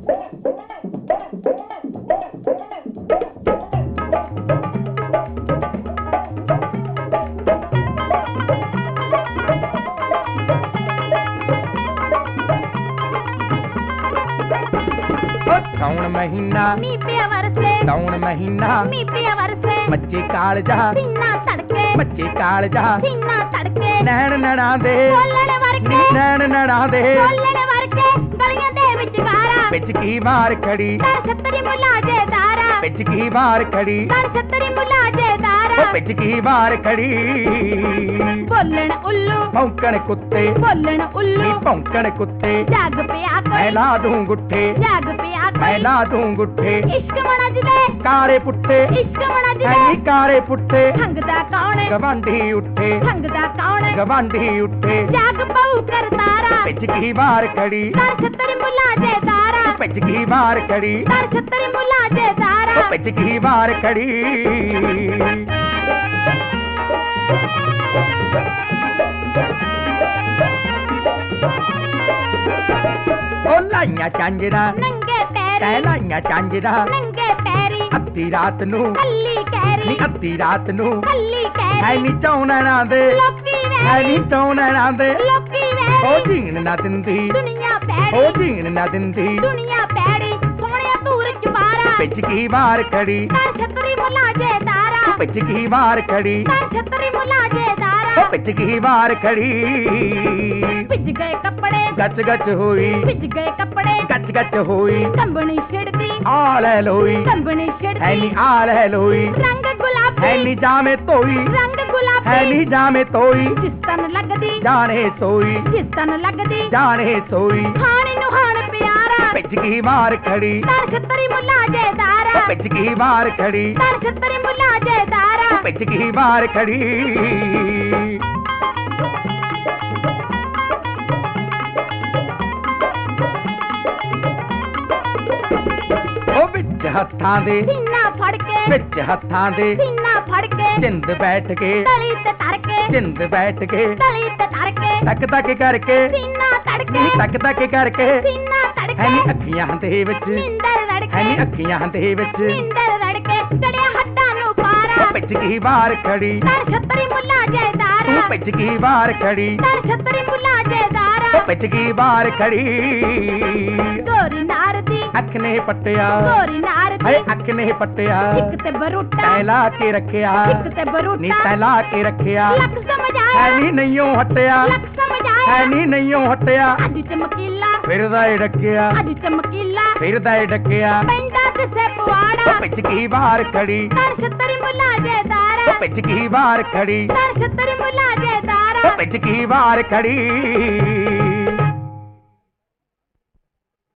साउन महीना नी पिया वरसे, साउन महीना नी पिया वरसे, मच्ची कालजा सीना तड़के, मच्ची कालजा सीना तड़के, नैन नड़ा दे बोलने वरके, नैन नड़ा दे बोलने वरके, गलियां दे विच गारा, बिच की बार खड़ी दर छतरी मुलाजे दारा, बिच की बार खड़ी दर छतरी मुलाजे दारा, बिच की बार खड़ी बोलन उल्लू, भौंकण कुत्ते बोलन उल्लू, भौंकण कुत्ते जाग पिया मैं कोई, ला दूं गुट्ठे जाग पिया मैं कोई, ला दूं गुट्ठे इश्क मनज दे, काले पुट्टे इश्क मनज है नी दे, काले पुट्टे हंगदा कौन है, गवांढी उठे हंगदा कौन है, गवांढी उठे जाग बहु कर तारा, बिच की बार खड़ी दर छतरी मुलाजे दारा, बिच की बार खड़ी दर छतरी मुलाजे दारा, बिच की बार खड़ी ओ लाइया चांजरा नंगे पैरी, लाइया चांजरा नंगे पैरी, अद्धी रात नू हल्ली कैरी, नी अद्धी रात नू हल्ली है कैरी, नी चौना दे लोकी है वैरी, नी चौना दे लोकी ओ वैरी, जीण ना दिंदी दुनिया ओ पैड़ी, जीण ना दिंदी दुनिया पैड़ी, सोहणिया तूर चुबारा, बिच की बार खड़ी दर छतरी मुलाजे दारा, बिच की बार खड़ी दर छतरी मुलाजे दारा, बिच की बार खड़ी भिज गए कपड़े, गच गच होई भिज गए कपड़े, गच गच होई कंबनी छिड़दी, आल है लोई कंबनी है छिड़दी, नी आल है लोई रंग है गुलाबी, नी जामे तोई रंग है गुलाबी, नी जामे तोई जिस तन लगदी, जाने सोई जिस तन लगदी, जाने सोई हाणी नु हाण प्यारा, बिच की बार खड़ी दर छतरी मुलाजे दारा, बिच की बार खड़ी दर छतरी मुलाजे दारा, बिच की बार खड़ी ओ बिच हत्थां दे सीना फड़ के, बिच हत्थां दे सीना फड़ के, जिंद बैठ के तली ते तर के, जिंद बैठ के तली ते तर के, तक तक करके सीना तड़के, तक तक करके सीना है तड़के, नी अखियां दे विच निंदर है रड़के, नी अखियां दे विच निंदर रड़के, चढ़िया हड्डां नु पारा, बिच की बार खड़ी दर छतरी मुलाजे तू दारा, बिच की बार खड़ी दर छतरी मुलाजे दारा, बिच की बार खड़ी गोरी नार दी, अख ने पट्टिया गोरी नार है दी, अख ने पट्टिया एक ते बरूटा, तैला के रखिया एक ते नी बरूटा, तैला के रखिया लक समझ है आया, नी नईयों हटिया लक समझ है आया, नी नईयों हटिया अज चमकीला, फिरदा ए डकिया अज चमकीला, फिरदा ए डकिया पैंदा ते से पवाड़ा, बिच की बार खड़ी दर छतरी मुलाजे दारा, बिच की बार खड़ी दर छतरी मुलाजे दारा, बिच की बार खड़ी